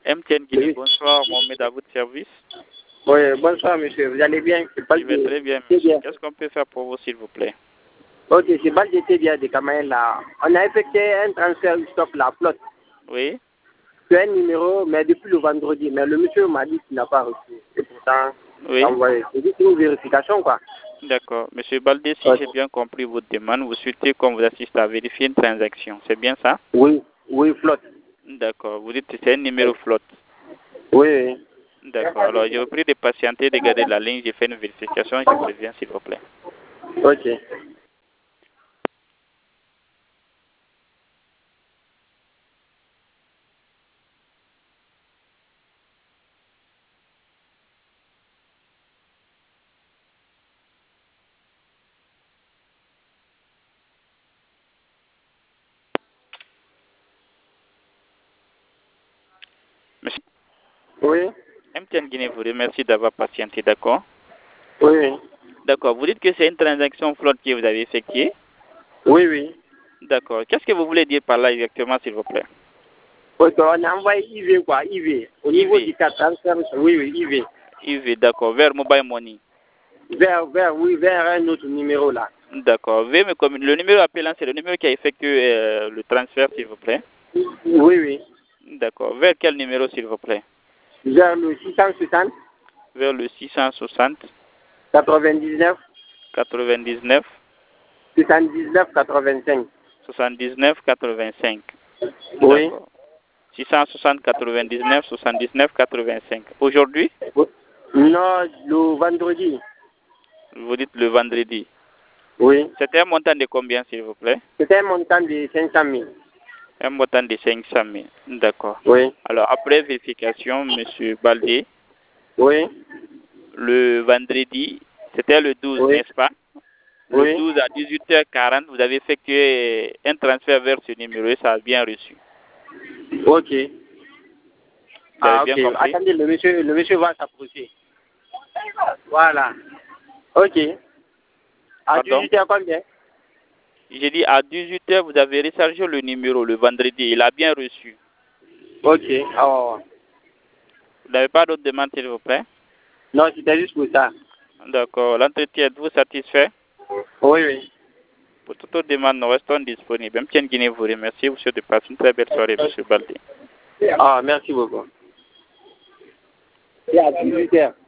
MTN Guinée, Oui. bonsoir, Mohamed, à votre service. Oui, bonsoir monsieur, vous allez bien? Je vais très bien, monsieur. Qu'est-ce qu'on peut faire pour vous, s'il vous plaît? Ok, c'est Balde Tédia de Kamaël là. On a effectué un transfert du stock la flotte. Oui. C'est un numéro, mais depuis le vendredi. Mais le monsieur m'a dit qu'il n'a pas reçu. Et pourtant, Oui. c'est juste une vérification quoi. D'accord. Monsieur Baldé, si Ok. j'ai bien compris votre demande, vous souhaitez qu'on vous assiste à vérifier une transaction. C'est bien ça? Oui, oui, flotte. D'accord. Vous dites que c'est un numéro flotte. Oui, oui. D'accord. Alors, je vous prie de patienter, de garder la ligne. J'ai fait une vérification. Je vous reviens, s'il vous plaît. Ok. Monsieur Oui, MTN Guinée vous remercie d'avoir patienté, d'accord? oui, oui. D'accord. Vous dites que c'est une transaction flotte que vous avez effectuée? Oui, oui. D'accord. Qu'est-ce que vous voulez dire par là exactement, s'il vous plaît? Ok, on a envoyé IV quoi, IV. Au niveau IV. du cas transfert, oui, oui, IV. IV, d'accord. Vers Mobile Money. Vers un autre numéro là. D'accord. Le numéro appelant, c'est le numéro qui a effectué le transfert, s'il vous plaît. Oui, oui. D'accord. Vers quel numéro, s'il vous plaît? Vers le 660, Vers le 660 99, 99 79, 85. 79 85. Oui. D'accord. 660 99 79 85. Aujourd'hui, Non, le vendredi. vous dites le vendredi. Oui. C'était un montant de combien, s'il vous plaît? C'était un montant de 500 000. Un montant de 500 000. D'accord. Oui. Alors, après vérification, Monsieur Baldé, Oui. le vendredi, c'était le 12, Oui. n'est-ce pas? Le Oui. 12 à 18h40, vous avez effectué un transfert vers ce numéro et ça a bien reçu. Ok. Vous avez Ah, ok. bien compris? Attendez, le monsieur va s'approcher. Voilà. Ok. À Pardon? 18h combien? J'ai dit à 18h, vous avez rechargé le numéro le vendredi. Il a bien reçu. Ok. Oh. Vous n'avez pas d'autres demandes, s'il vous plaît? Non, c'était juste pour ça. D'accord. L'entretien, êtes-vous satisfait? Oui, oui. Pour toute autre demande, nous restons disponibles. MTN Guinée vous remercie. Vous souhaite de passer une très belle soirée, M. Baldé. Ah, merci beaucoup. Et à 18h.